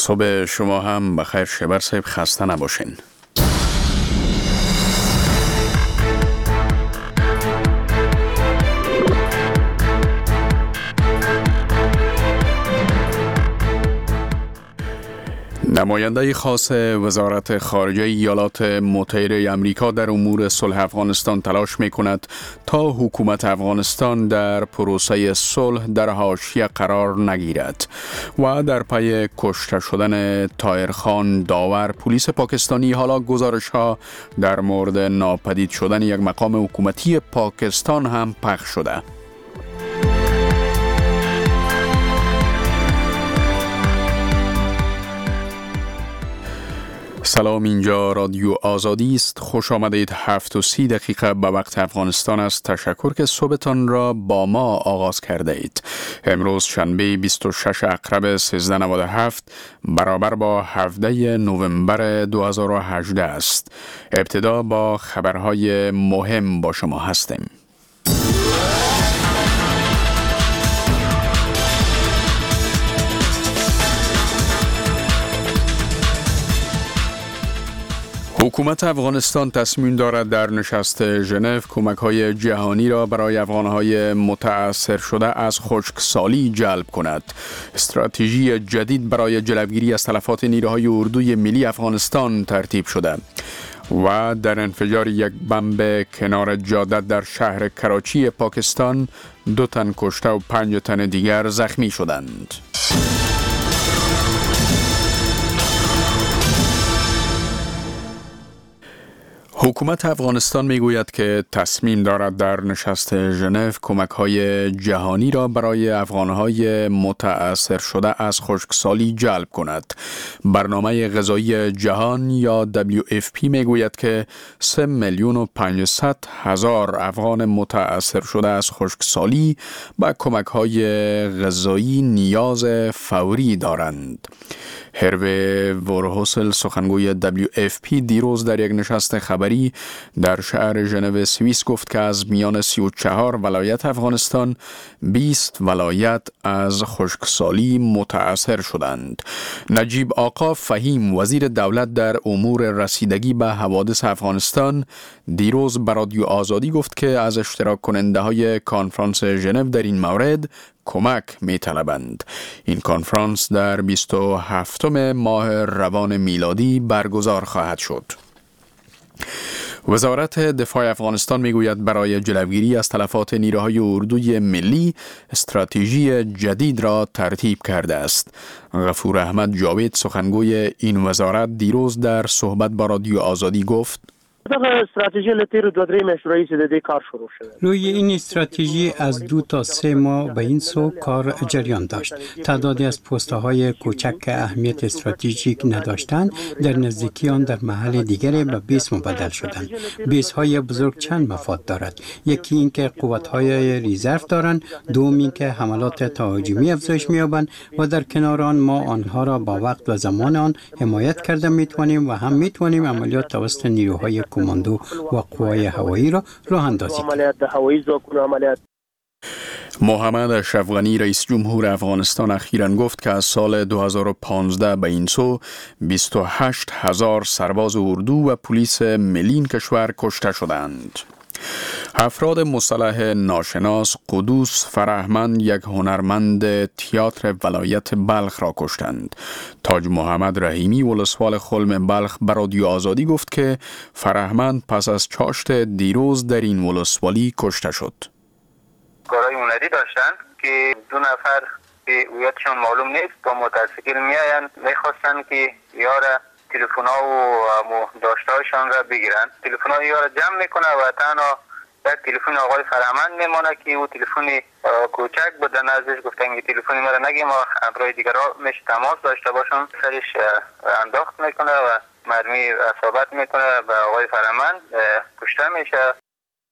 صبح شما هم بخیر شبر صاحب، خسته نباشین. نماینده خاص وزارت خارجه ایالات متحده آمریکا در امور صلح افغانستان تلاش می‌کند تا حکومت افغانستان در پروسه صلح در حاشیه قرار نگیرد و در پی کشته شدن طاهرخان داور پلیس پاکستانی حالا گزارش‌ها در مورد ناپدید شدن یک مقام حکومتی پاکستان هم پخش شده. سلام، اینجا رادیو آزادی است. خوش آمدید. 7:30 به وقت افغانستان است. تشکر که صبحتان را با ما آغاز کرده اید. امروز شنبه 26 اکرب 1397 برابر با 17 نوامبر 2018 است. ابتدا با خبرهای مهم با شما هستیم. حکومت افغانستان تصمیم دارد در نشست ژنو کمک‌های جهانی را برای افغان‌های متأثر شده از خشکسالی جلب کند. استراتژی جدید برای جلوگیری از تلفات نیروهای اردوی ملی افغانستان ترتیب شده و در انفجار یک بمب کنار جاده در شهر کراچی پاکستان 2 تن کشته و 5 تن دیگر زخمی شدند. حکومت افغانستان میگوید که تصمیم دارد در نشست ژنو کمک‌های جهانی را برای افغان‌های متأثر شده از خشکسالی جلب کند. برنامه غذایی جهان یا WFP میگوید که 3,500,000 افغان متأثر شده از خشکسالی به کمک‌های غذایی نیاز فوری دارند. هروی ورهوسل سخنگوی WFP دیروز در یک نشست خبری در شهر ژنو سوئیس گفت که از میان 34 ولایت افغانستان 20 ولایت از خشکسالی متأثر شدند. نجیب آقا فهیم وزیر دولت در امور رسیدگی به حوادث افغانستان دیروز به رادیو آزادی گفت که از اشتراک کننده های کنفرانس ژنو در این مورد کمک می طلبند. این کنفرانس در 27 ماه روان میلادی برگزار خواهد شد. وزارت دفاع افغانستان میگوید برای جلوگیری از تلفات نیروهای اردوی ملی استراتژی جدید را ترتیب کرده است. غفور احمد جاوید سخنگوی این وزارت دیروز در صحبت با رادیو آزادی گفت استراتژی لتیر 2-3 مشروعی د کار شروع شده. روی این استراتژی از 2 تا 3 ماه به این سو کار جریان داشت. تعدادی از پست‌های کوچک که اهمیت استراتژیک نداشتند در نزدیکی آن در محل دیگری به بیس مبدل شدند. بیس‌های بزرگ چند مفاد دارد. یکی این که قوت‌های ریزرو دارند، دوم این که حملات تهاجمی افزایش می‌یابند و در کنار آن ما آنها را با وقت و زمان آن حمایت کرده می‌توانیم و هم می‌توانیم عملیات توسط نیروهای کماندو و قوای هوایی را راه اندازی کنیم. محمد اشرف غنی رئیس جمهور افغانستان اخیراً گفت که از سال 2015 به این سو 28,000 سرباز اردو و پلیس ملی این کشور کشته شدند. افراد مصطلح ناشناس قدوس فرهمند یک هنرمند تئاتر ولایت بلخ را کشتند. تاج محمد رحیمی ولسوال خلم بلخ به رادیو آزادی گفت که فرهمند پس از چاشت دیروز در این ولسوالی کشته شد. کارهای هنری داشتن که 2 نفر که هویتشون معلوم نیست با موتورسیکل میآیند میخواستن که یار تلفن‌ها و داشته‌هاشان را بگیرن. تلفن‌ها یار جمع میکنه و تنها یک تلفن آقای فرهمند میمونه که او تلفن کوچک بود. نزدش گفتن که تلفن مرا نگیم و همراه دیگرها میشه تماس داشته باشن. سرش انداخت میکنه و مرمی اصابت میکنه و آقای فرهمند کشته میشه.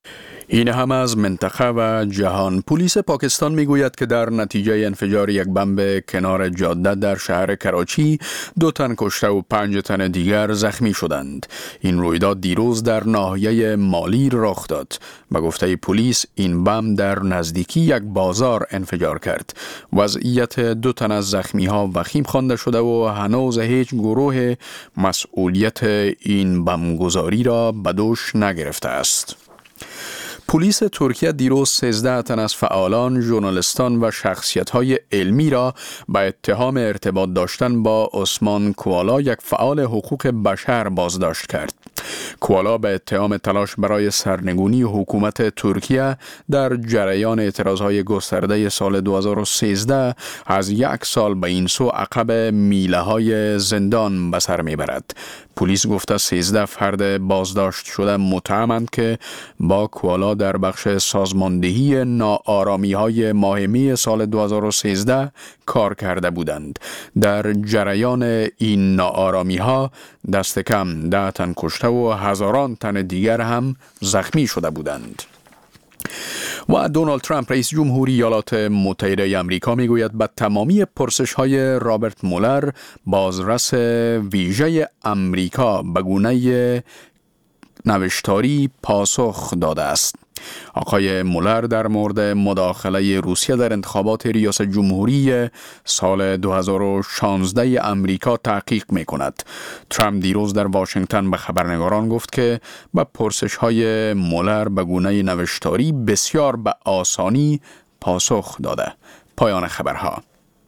این هم از منطقه و جهان. پلیس پاکستان میگوید که در نتیجه انفجار یک بمب کنار جاده در شهر کراچی 2 تن کشته و 5 تن دیگر زخمی شدند. این رویداد دیروز در ناحیه مالی رخ داد. به گفته پلیس این بمب در نزدیکی یک بازار انفجار کرد. وضعیت 2 تن از زخمی ها وخیم خوانده شده و هنوز هیچ گروه مسئولیت این بمبگذاری را به دوش نگرفته است. پلیس ترکیه دیروز 13 تن از فعالان، ژورنالیستان و شخصیت‌های علمی را به اتهام ارتباط داشتن با عثمان کوالا، یک فعال حقوق بشر، بازداشت کرد. کوالا به اتهام تلاش برای سرنگونی حکومت ترکیه در جریان اعتراضهای گسترده سال 2013 از 1 سال به این سو عقب میله‌های زندان به سر میبرد. پلیس گفته 13 فرد بازداشت شده متهمند که با کوالا در بخش سازماندهی ناآرامی‌های ماه می سال 2013 کار کرده بودند. در جریان این ناآرامی‌ها دست کم 10 تن کشته و هزاران تن دیگر هم زخمی شده بودند. و دونالد ترامپ رئیس جمهوری ایالات متحده آمریکا میگوید به تمامی پرسش‌های رابرت مولر، بازرس ویژه آمریکا، به گونه نوشتاری پاسخ داده است. آقای مولر در مورد مداخله روسیه در انتخابات ریاست جمهوری سال 2016 آمریکا تحقیق می کند. ترامپ دیروز در واشنگتن به خبرنگاران گفت که به پرسش‌های مولر به گونه نوشتاری بسیار به آسانی پاسخ داده. پایان خبرها.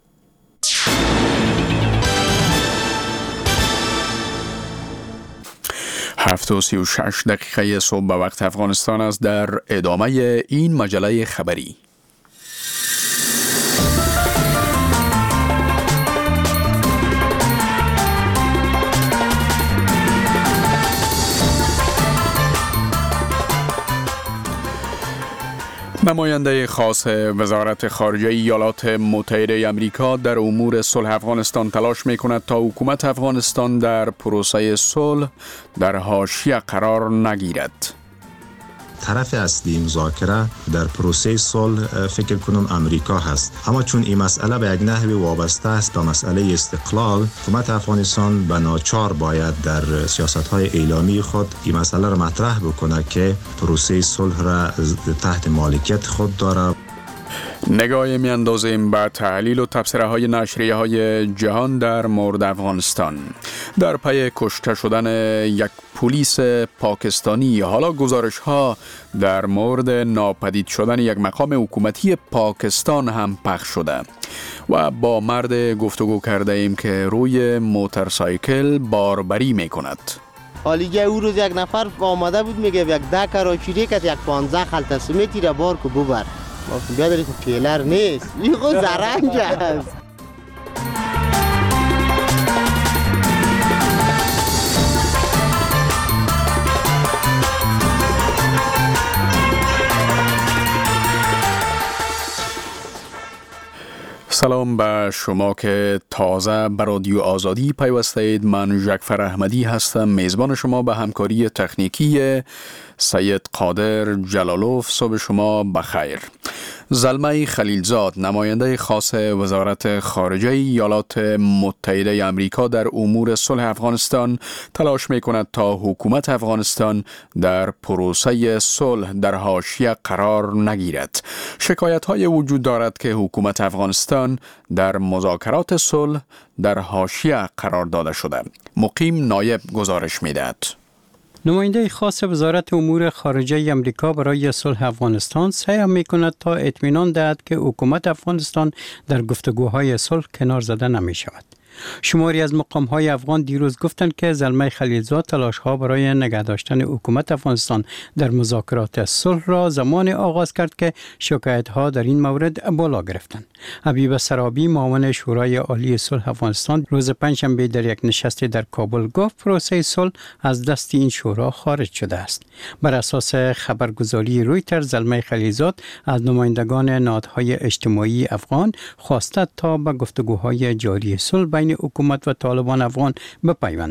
7:36 صبح به وقت افغانستان است. در ادامه این مجله خبری نماینده خاص وزارت خارجه ایالات متحده آمریکا در امور صلح افغانستان تلاش می‌کند تا حکومت افغانستان در پروسه صلح در حاشیه قرار نگیرد. طرف اصلی مذاکره در پروسه صلح فکر کنم امریکا هست، اما چون این مسئله به یک نحوی وابسته است به مسئله استقلال، حکومت افغانستان به ناچار باید در سیاست‌های اعلامی خود این مسئله را مطرح بکنه که پروسه صلح را تحت مالکیت خود داره. نگاهی می‌اندازیم به تحلیل و تبصره‌های نشریه‌های جهان در مورد افغانستان. در پی کشته شدن یک پلیس پاکستانی، حالا گزارش‌ها در مورد ناپدید شدن یک مقام حکومتی پاکستان هم پخش شده و با مرد گفتگو کرده ایم که روی موتورسایکل باربری می‌کند. حالیگه او روز یک نفر آمده بود میگه یک 10 کراچی که یک 15 خلطه سمیتی را بار که ببر. بیادری که پیلر نیست، این خود زرنگ است. سلام به شما که تازه به رادیو آزادی پیوسته اید. من جعفر احمدی هستم، میزبان شما به همکاری تکنیکی سید قادر جلالوف. صبح شما بخیر. زلمه خلیلزاد، نماینده خاص وزارت خارجه ایالات متحده آمریکا در امور صلح افغانستان تلاش می‌کند تا حکومت افغانستان در پروسه صلح در حاشیه قرار نگیرد. شکایت‌های وجود دارد که حکومت افغانستان در مذاکرات صلح در حاشیه قرار داده شده. مقیم نایب گزارش می‌دهد. نماینده خاص وزارت امور خارجه آمریکا برای صلح افغانستان سعی می‌کند تا اطمینان دهد که حکومت افغانستان در گفتگوهای صلح کنار زده نمی‌شود. شماری از مقام‌های افغان دیروز گفتند که زلمه خلیلزاد تلاش‌ها برای نگه داشتن حکومت افغانستان در مذاکرات صلح را زمان آغاز کرد که شکایت‌ها در این مورد بالا گرفتند. حبیب سرابی، معاون شورای عالی صلح افغانستان، روز پنجشنبه در یک نشست در کابل گفت پروسه صلح از دست این شورا خارج شده است. بر اساس خبرگزاری رویترز، زلمه خلیلزاد از نمایندگان نهادهای اجتماعی افغان خواسته تا به گفتگوهای جاری صلح بین حکومت و طالبان افغان بپیوندند.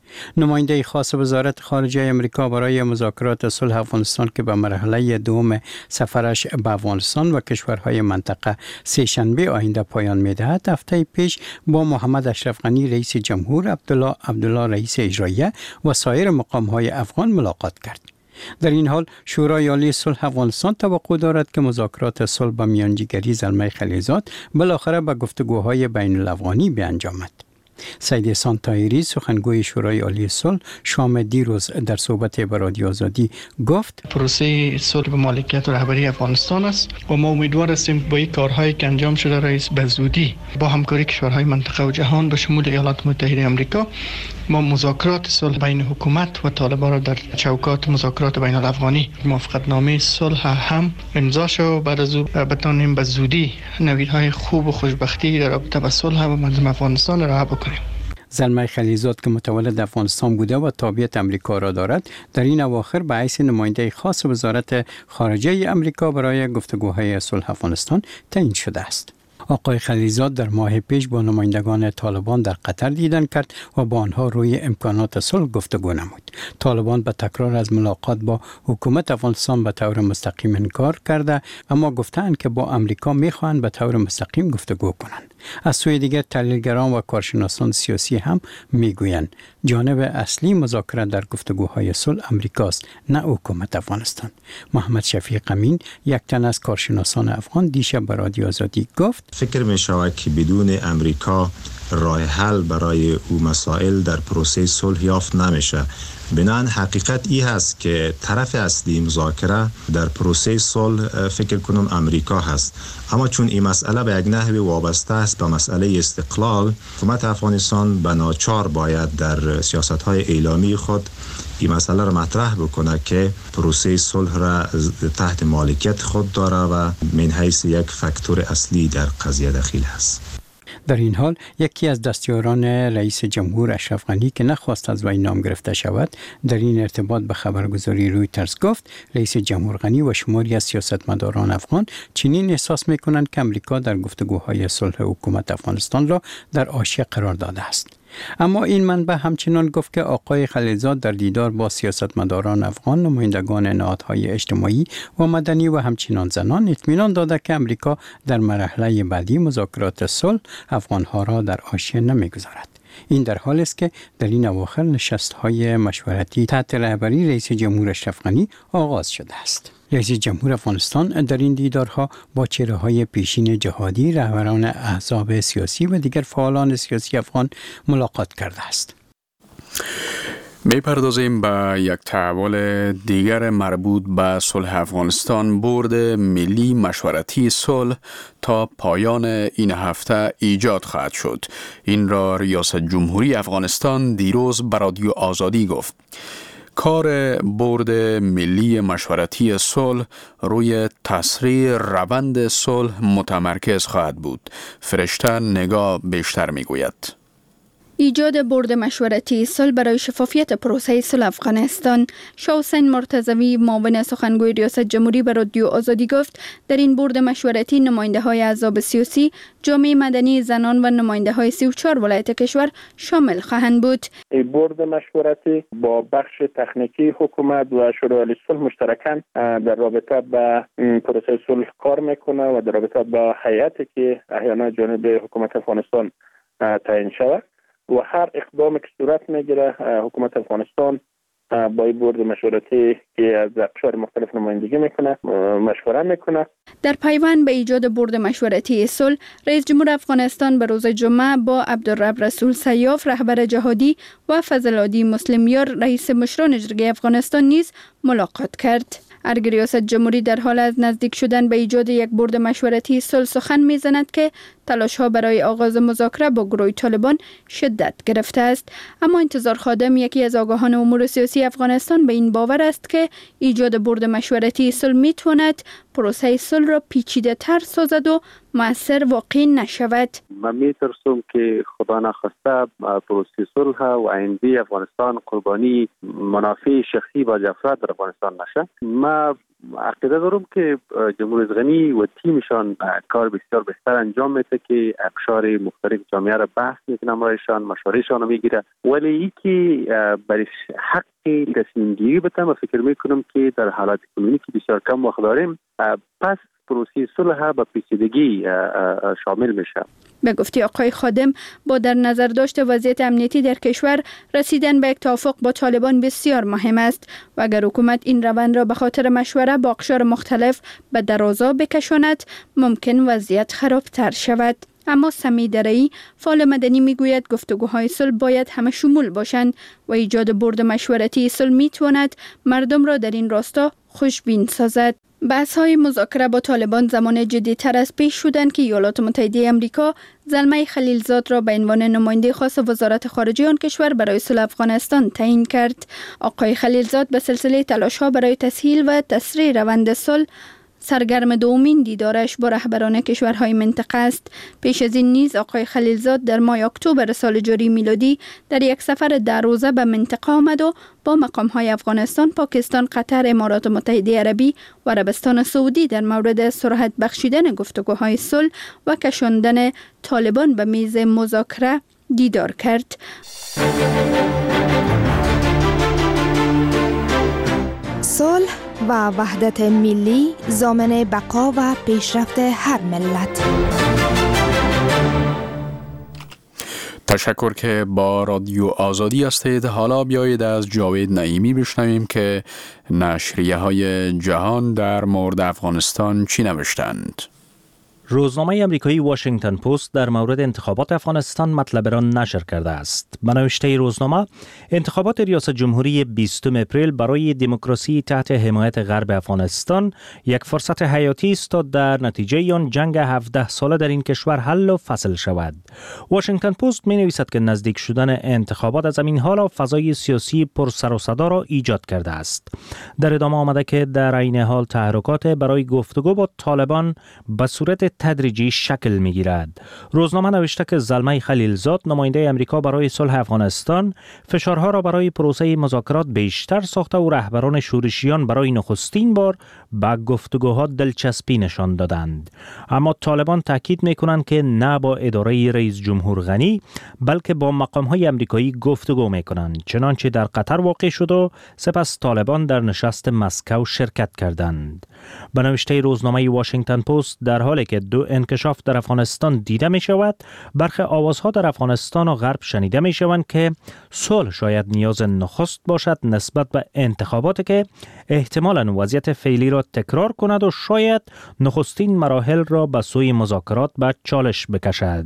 نماینده خاص وزارت خارجه امریکا برای مذاکرات صلح افغانستان که به مرحله دوم سفرش به افغانستان و کشورهای منطقه سه‌شنبه آینده پایان می‌دهد، هفته پیش با محمد اشرف غنی رئیس جمهور، عبدالله رئیس اجراییه و سایر مقام‌های افغان ملاقات کرد. در این حال شورای عالی صلح افغانستان توقع دارد که مذاکرات صلح با میانجیگری زلمه خلیزاد بالاخره به گفتگوهای بین الافغانی بیانجامد. سید احسان طاهری سخنگوی شورای عالی صلح شام دیروز در صحبت با رادیو آزادی گفت پروسه صلح به مالکیت و رهبری افغانستان است و ما امیدوار هستیم با این کارهایی که انجام شده رئیس به زودی با همکاری کشورهای منطقه و جهان به شمول ایالات متحده آمریکا ما مذاکرات صلح بین حکومت و طالبان را در چوکات مذاکرات بین الافغانی موافقتنامه صلح هم امضا شد و بعد از او بتانیم به زودی نویدهای خوب و خوشبختی در رابطه با صلح و مردم افغانستان را بکنیم. زلمه خلیزاد که متولد افغانستان بوده و تابعیت امریکا را دارد، در این اواخر به حیث نماینده خاص وزارت خارجه امریکا برای گفتگوهای صلح افغانستان تعیین شده است. آقای خلیزاد در ماه پیش با نمایندگان طالبان در قطر دیدن کرد و با آنها روی امکانات صلح گفتگو نمود. طالبان به تکرار از ملاقات با حکومت افغانستان به طور مستقیم انکار کرده، اما گفتند که با امریکا میخواهند به طور مستقیم گفتگو کنند. از سوی دیگر تحلیلگران و کارشناسان سیاسی هم میگویند جانب اصلی مذاکره در گفتگوهای صلح امریکاست، نه حکومت افغانستان. محمد شفیق امین، یک تن از کارشناسان افغان، دیشب به رادیو آزادی گفت فکر می شود که بدون امریکا راه حل برای او مسائل در پروسه صلح یافت نمیشه. بنابراین حقیقت ای هست که طرف اصلی مذاکره در پروسه صلح فکر کنم امریکا هست، اما چون این مسئله به یک نحوی وابسته است به مسئله استقلال، حکومت افغانستان به ناچار باید در سیاست‌های اعلامی خود این مسئله را مطرح بکنه که پروسه صلح را تحت مالکیت خود داره و من حیث یک فاکتور اصلی در قضیه دخیل است. در این حال یکی از دستیاران رئیس جمهور اشرف غنی که نخواست از وی نام گرفته شود، در این ارتباط به خبرگزاری رویترز گفت رئیس جمهور غنی و شماری از سیاستمداران افغان چنین احساس می‌کنند که امریکا در گفتگوهای صلح حکومت افغانستان را در حاشیه قرار داده است. اما این منبع همچنان گفت که آقای خلیزاد در دیدار با سیاستمداران افغان، نمایندگان نهادهای اجتماعی و مدنی و همچنان زنان اطمینان داده که امریکا در مرحله بعدی مذاکرات صلح افغانها را در حاشیه نمیگذارد. این در حالی است که در این اواخر نشست‌های مشورتی تحت رهبری رئیس جمهور اشرف غنی آغاز شده است. رئیس جمهور افغانستان در این دیدارها با چهره‌های پیشین جهادی، رهبران احزاب سیاسی و دیگر فعالان سیاسی افغان ملاقات کرده است. می‌پردازیم به یک تحول دیگر مربوط به صلح افغانستان. بورد ملی مشورتی صلح تا پایان این هفته ایجاد خواهد شد. این را ریاست جمهوری افغانستان دیروز به رادیو آزادی گفت. کار بورد ملی مشورتی صلح روی تسریع روند صلح متمرکز خواهد بود. فرشته نگاه بیشتر میگوید. ایجاد بورد مشورتی صلح برای شفافیت پروسه صلح افغانستان. شاه حسین مرتضوی معاون سخنگوی ریاست جمهوری به رادیو آزادی گفت در این بورد مشورتی نماینده های احزاب سیاسی، جامعه مدنی، زنان و نماینده های 34 ولایت کشور شامل خواهند بود. این بورد مشورتی با بخش تکنیکی حکومت و شورای عالی صلح مشترکاً در رابطه با پروسه صلح کار میکنه و در رابطه با هیئتی که احیانا جانب حکومت افغانستان تعیین شود و هر اقدامی که صورت میگیره حکومت افغانستان با این بورد مشورتی که از اقشار مختلف نمایندگی میکنه مشوره میکنه. در پیوند به ایجاد بورد مشورتی صلح، رئیس جمهور افغانستان به روز جمعه با عبدالرب رسول سیاف رهبر جهادی و فضل‌العادی مسلمیار رئیس مشران جرگه افغانستان نیز ملاقات کرد. ارگ ریاست جمهوری در حال از نزدیک شدن به ایجاد یک بورد مشورتی صلح سخن میزند که تلاش‌ها برای آغاز مذاکره با گروه طالبان شدت گرفته است. اما انتظار خادم، یکی از آگاهان امور سیاسی افغانستان، به این باور است که ایجاد بورد مشورتی صلح میتواند پروسه صلح را پیچیده‌تر سازد و مؤثر واقع نشود. من میترسم که خدا نخواسته پروسه صلح و آینده افغانستان قربانی منافع شخصی با افراد در افغانستان نشه. من عقیده دارم که جمهوری غنی و تیمشان کار بسیار بهتر انجام میده که اقشار مختلف جامعه را بحث میکنه، امرایشان مشورهشان رو میگیره، ولی ای که برای حق تصمیم گیری بده و فکر میکنم که در حالات کنونی که بسیار کم وقت داریم پس پروسه صلح به پیچیدگی شامل میشه. به گفته آقای خادم، با در نظر داشت وضعیت امنیتی در کشور، رسیدن به یک توافق با طالبان بسیار مهم است و اگر حکومت این روند را به خاطر مشوره با اقشار مختلف به درازا بکشاند ممکن وضعیت خرابتر شود. اما سمی درایی فعال مدنی میگوید گفتگوهای صلح باید همه شمول باشند و ایجاد برد مشورتی صلح میتواند مردم را در این راستا خوشبین سازد. بحث‌های مذاکره با طالبان زمان جدی‌تر از پیش شدند که ایالات متحده آمریکا زلمه خلیلزاد را به عنوان نماینده خاص وزارت خارجه آن کشور برای صلح افغانستان تعیین کرد. آقای خلیلزاد به سلسله تلاش‌ها برای تسهیل و تسریع روند صلح سرگرم دومین دیدارش با رهبران کشورهای منطقه است. پیش از این نیز آقای خلیلزاد در ماه اکتبر سال جاری میلادی در یک سفر 10 روزه به منطقه آمد و با مقامهای افغانستان، پاکستان، قطر، امارات متحده عربی و عربستان سعودی در مورد سرعت بخشیدن گفتگوهای صلح و کشاندن طالبان به میز مذاکره دیدار کرد. صلح و وحدت ملی ضامن بقا و پیشرفت هر ملت. تشکر که با رادیو آزادی هستید. حالا بیایید از جاوید نعیمی بشنویم که نشریه های جهان در مورد افغانستان چی نوشتند. روزنامه آمریکایی واشنگتن پست در مورد انتخابات افغانستان مطلب را نشر کرده است. به نوشته روزنامه، انتخابات ریاست جمهوری 20 اپریل برای دموکراسی تحت حمایت غرب افغانستان یک فرصت حیاتی است تا در نتیجه آن جنگ 17 ساله در این کشور حل و فصل شود. واشنگتن پست می نویسد که نزدیک شدن انتخابات از این حال فضای سیاسی پر سر و صدا را ایجاد کرده است. در ادامه آمده که در عین حال تحرکات برای گفتگو با طالبان به صورت تدریجی شکل می گیرد. روزنامه نوشته که زلمه خلیلزاد، نماینده امریکا برای صلح افغانستان، فشارها را برای پروسه مذاکرات بیشتر ساخته و رهبران شورشیان برای نخستین بار به گفتگوها دلچسپی نشان دادند. اما طالبان تاکید می کنند که نه با اداره رئیس جمهور غنی بلکه با مقام‌های امریکایی گفتگو می کنند، چنانچه در قطر واقع شد و سپس طالبان در نشست مسکو شرکت کردند. به نوشته روزنامه واشنگتن پست، در حالی که دو انکشاف در افغانستان دیده می شود، برخی آوازها در افغانستان و غرب شنیده می شوند که صلح شاید نیاز نخست باشد نسبت به انتخاباتی که احتمالاً وضعیت فعلی را تکرار کند و شاید نخستین مراحل را به سوی مذاکرات به چالش بکشد.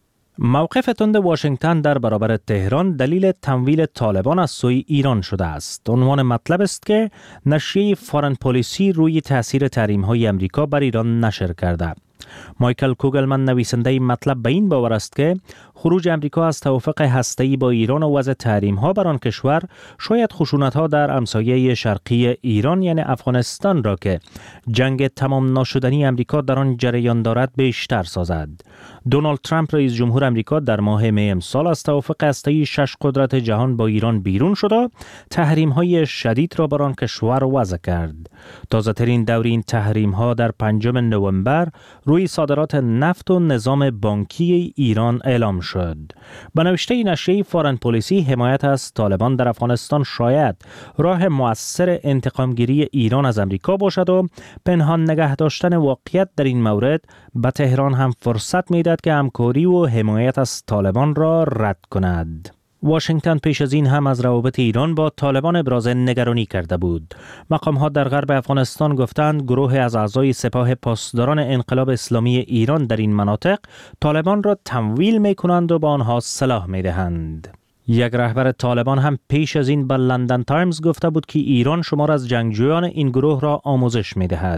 موقف تند واشنگتن در برابر تهران دلیل تمویل طالبان از سوی ایران شده است. عنوان مطلب است که نشریه فارن پالیسی روی تاثیر تحریم‌های امریکا بر ایران نشر کرده. مایکل کوگلمن نویسنده این مطلب به این باور است که خروج امریکا از توافق هسته‌ای با ایران و وضع تحریم‌ها بر آن کشور شاید خشونت‌ها در همسایه شرقی ایران یعنی افغانستان را که جنگ تمام ناشدنی امریکا در آن جریان دارد بیشتر سازد. دونالد ترامپ رئیس جمهور امریکا در ماه می امسال از توافق هسته‌ای 6 قدرت جهان با ایران بیرون شد و تحریم‌های شدید را بر آن کشور وضع کرد. تازه‌ترین دور این تحریم‌ها در 5 نوامبر روی صادرات نفت و نظام بانکی ایران اعلام شد. به نوشته نشریه فارن پالیسی، حمایت از طالبان در افغانستان شاید راه مؤثر انتقامگیری ایران از امریکا باشد و پنهان نگه داشتن واقعیت در این مورد به تهران هم فرصت می‌دهد که همکاری و حمایت از طالبان را رد کند. واشنگتن پیش از این هم از روابط ایران با طالبان ابراز نگرانی کرده بود. مقام‌ها در غرب افغانستان گفتند گروه از اعضای سپاه پاسداران انقلاب اسلامی ایران در این مناطق طالبان را تمویل می‌کنند و به آنها سلاح می‌دهند. یک رهبر طالبان هم پیش از این به لندن تایمز گفته بود که ایران شمار از جنگجویان این گروه را آموزش می‌دهد.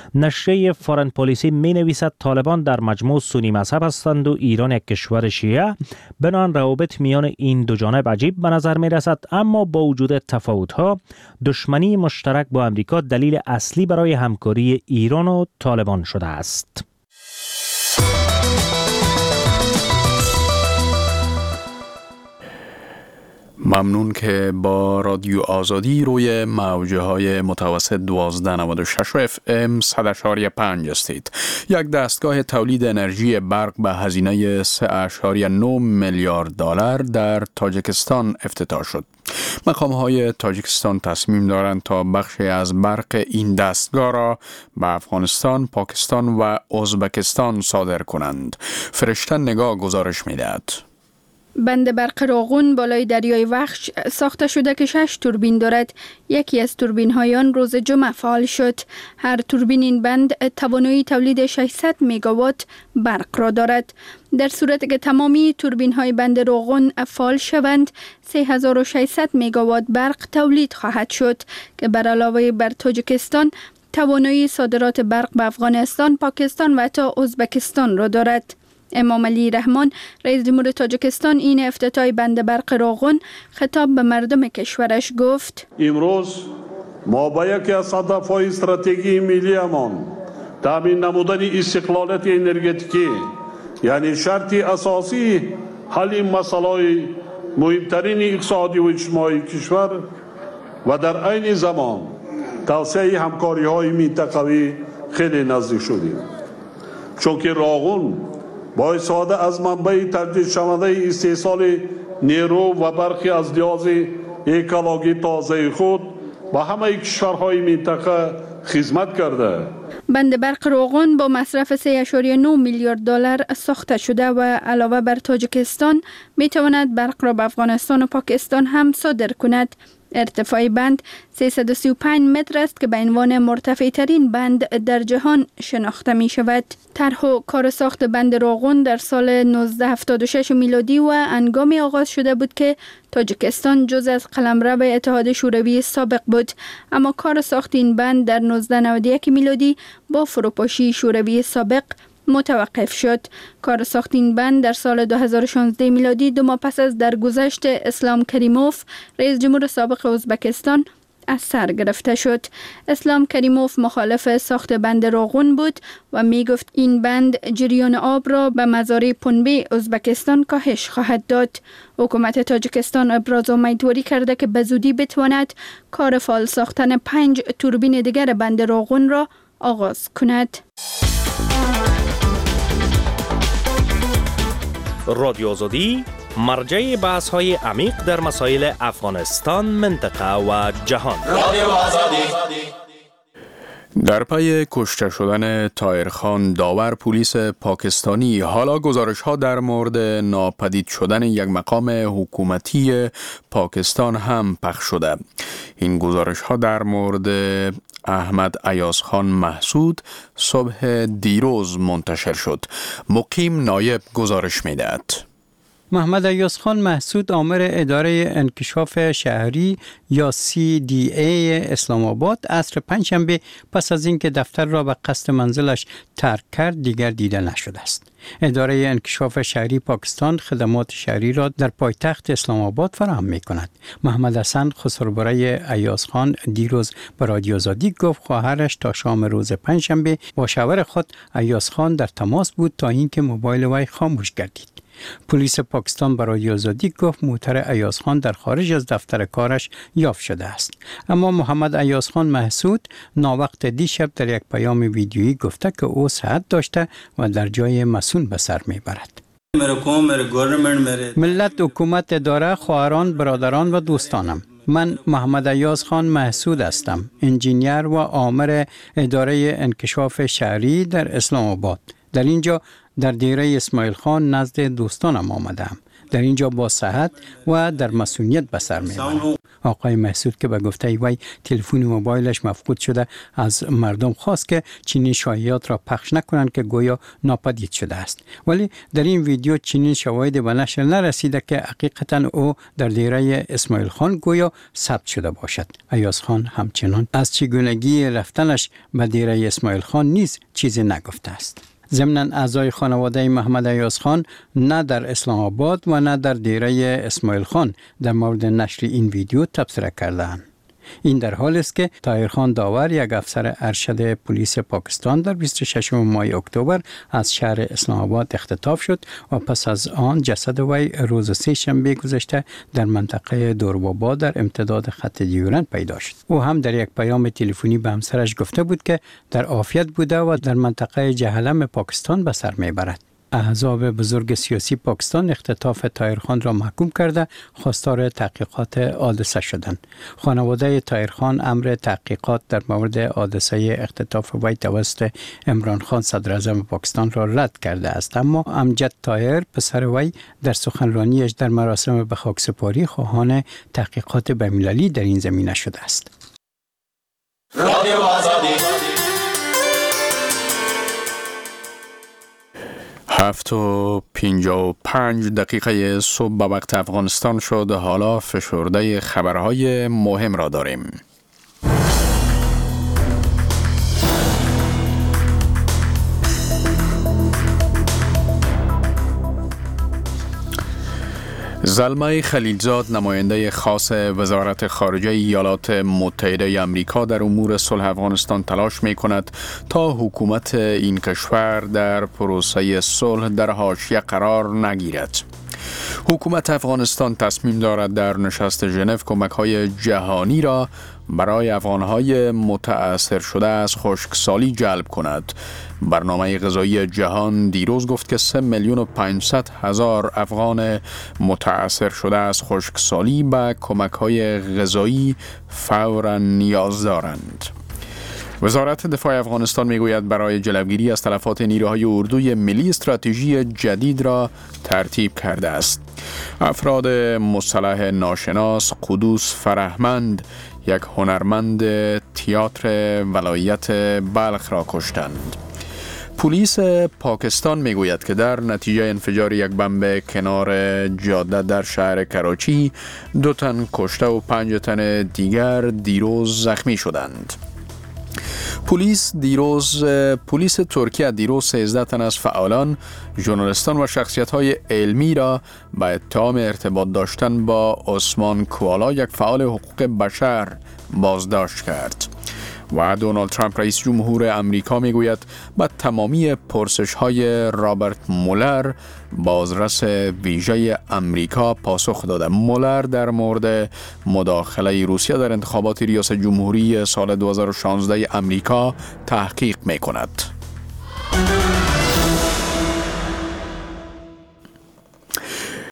نشریه فارن پالیسی می‌نویسد طالبان در مجموع سنی مذهب هستند و ایران یک کشور شیعه. بنابراین روابط میان این دو جانب عجیب به نظر می‌رسد، اما با وجود تفاوت‌ها دشمنی مشترک با امریکا دلیل اصلی برای همکاری ایران و طالبان شده است. ممنون که با رادیو آزادی روی موجه های متوسط 1296 و FM 100.5 هستید. یک دستگاه تولید انرژی برق به هزینه 3.9 میلیارد دلار در تاجیکستان افتتاح شد. مقام‌های تاجیکستان تصمیم دارند تا بخشی از برق این دستگاه را به افغانستان، پاکستان و ازبکستان صادر کنند. فرشته نگاه گزارش می‌دهد. بند برق راغون بالای دریای وخش ساخته شده که 6 توربین دارد. یکی از توربین های آن روز جمعه فعال شد. هر توربین این بند توانایی تولید 600 مگاوات برق را دارد. در صورتی که تمامی توربین های بند راغون فعال شوند، 3600 مگاوات برق تولید خواهد شد که بر علاوه بر تاجیکستان توانایی صادرات برق به افغانستان، پاکستان و حتی ازبکستان را دارد. امام علی رحمان رئیس جمهور تاجیکستان این افتتاح بند برق راغون خطاب به مردم کشورش گفت: امروز ما با یکی از هدف‌های استراتژی ملی‌مان تامین نمودن استقلالیت انرژتیکی، یعنی شرط اساسی حل مسائل مهمترین اقتصادی و اجتماعی کشور و در عین زمان توسعه همکاری‌های منطقوی خیلی نزدیک شدیم، چون که راغون با استفاده از منبع تجدید شونده استحصال نیرو و برخی از لحاظ اکولوژی تازه خود با همه کشورهای منطقه خدمت کرده. بند برق راغون با مصرف 3.9 میلیارد دلار ساخته شده و علاوه بر تاجیکستان می تواند برق را به افغانستان و پاکستان هم صادر کند. ارتفاع بند 335 متر است که به عنوان مرتفع ترین بند در جهان شناخته می شود. طرح و کار ساخت بند راغون در سال 1976 میلادی و هنگامی آغاز شده بود که تاجیکستان جز از قلمرو اتحاد شوروی سابق بود، اما کار ساخت این بند در 1991 میلادی با فروپاشی شوروی سابق متوقف شد. کار ساخت این بند در سال 2016 میلادی 2 ماه پس از درگذشت اسلام کریموف رئیس جمهور سابق ازبکستان از سر گرفته شد. اسلام کریموف مخالف ساخت بند راغون بود و می گفت این بند جریان آب را به مزارع پنبه ازبکستان کاهش خواهد داد. حکومت تاجیکستان ابراز امیدواری کرده که به زودی بتواند کار فعال ساختن 5 توربین دیگر بند راغون را آغاز کند. رادیو آزادی مرجع بحث های عمیق در مسائل افغانستان، منطقه و جهان. رادیو آزادی. در پی کشته شدن طاهرخان داور، پلیس پاکستانی حالا گزارش‌ها در مورد ناپدید شدن یک مقام حکومتی پاکستان هم پخش شده. این گزارش‌ها در مورد احمد ایازخان محسود صبح دیروز منتشر شد. مقیم نایب گزارش می‌دهد. محمد ایازخان محسود آمر اداره انکشاف شهری یا CDA اسلام آباد عصر پنجشنبه پس از اینکه دفتر را به قصد منزلش ترک کرد دیگر دیده نشده است. اداره انکشاف شهری پاکستان خدمات شهری را در پایتخت اسلام آباد فراهم می کند. محمد حسن خسروبرای ایازخان دیروز به رادیو آزادی گفت خواهرش تا شام روز پنجشنبه با شوهر خود ایازخان در تماس بود تا اینکه موبایل وی خاموش گردید. پلیس پاکستان به رادیو آزادی گفت موتر ایازخان در خارج از دفتر کارش یافت شده است. اما محمد ایازخان محسود ناوقت دیشب در یک پیام ویدیویی گفته که او صحت داشته و در جای مسون به سر میبرد. ملت، حکومت، اداره، خواهران، برادران و دوستانم، من محمد ایازخان محسود هستم، انجینیر و آمر اداره انکشاف شهری در اسلام آباد. در اینجا در دیره اسماعیل خان نزد دوستانم آمدم. در اینجا با صحت و در مسئولیت به سر میبرم. آقای محسود که به گفته وی تلفن و موبایلش مفقود شده از مردم خواست که چنین شایعات را پخش نکنند که گویا ناپدید شده است. ولی در این ویدیو چنین شواهد به نشر نرسیده که حقیقتا او در دیره اسماعیل خان گویا ثبت شده باشد. ایازخان همچنان از چگونگی رفتنش به دیره اسماعیل خان نیز چیزی نگفته است. ضمناً اعضای خانواده محمد ایازخان نه در اسلام آباد و نه در دیره اسماعیل خان در مورد نشر این ویدیو تبصره کردند. این در حالی است که طاهر خان داور، یک افسر ارشد پلیس پاکستان، در 26 ماه اکتبر از شهر اسلام آباد اختطاف شد و پس از آن جسد وی روز سه‌شنبه گذشته در منطقه دوربابا در امتداد خط دیورند پیدا شد. او هم در یک پیام تلفنی به همسرش گفته بود که در عافیت بوده و در منطقه جهلم پاکستان به سر میبرد. احزاب بزرگ سیاسی پاکستان اختطاف طاهر خان را محکوم کرده خواستار تحقیقات حادثه شدند. خانواده طاهر خان امر تحقیقات در مورد حادثه اختطاف وی توسط عمران خان صدر اعظم پاکستان را رد کرده است، اما امجد طاهر پسر وی در سخنرانیش در مراسم به خاکسپاری خواهان تحقیقات بین‌المللی در این زمینه شده است. 7:55 صبح به وقت افغانستان شد. حالا فشرده خبرهای مهم را داریم. زلمه خلیلزاد، نماینده خاص وزارت خارجه ایالات متحده آمریکا در امور صلح افغانستان، تلاش می کند تا حکومت این کشور در پروسه صلح در حاشیه قرار نگیرد. حکومت افغانستان تصمیم دارد در نشست ژنو کمک‌های جهانی را برای افغان‌های متأثر شده از خشکسالی جلب کند. برنامه غذایی جهان دیروز گفت که 3,500,000 افغان متأثر شده از خشکسالی به کمک‌های غذایی فوراً نیاز دارند. وزارت دفاع افغانستان میگوید برای جلوگیری از تلفات نیروهای اردوی ملی استراتژی جدید را ترتیب کرده است. افراد مصطلح ناشناس قدوس فرهمند، یک هنرمند تئاتر ولایت بلخ را کشتند. پلیس پاکستان میگوید که در نتیجه انفجار یک بمب کنار جاده در شهر کراچی 2 تن کشته و 5 تن دیگر دیروز زخمی شدند. پلیس ترکیه دیروز 13 تن از فعالان، ژورنالیستان و شخصیت‌های علمی را به اتهام ارتباط داشتن با عثمان کوالا، یک فعال حقوق بشر، بازداشت کرد. و دونالد ترامپ رئیس جمهور امریکا میگوید با تمامی پرسش‌های رابرت مولر، بازرس ویژه امریکا، پاسخ داده. مولر در مورد مداخله روسیه در انتخابات ریاست جمهوری سال 2016 امریکا تحقیق می‌کند.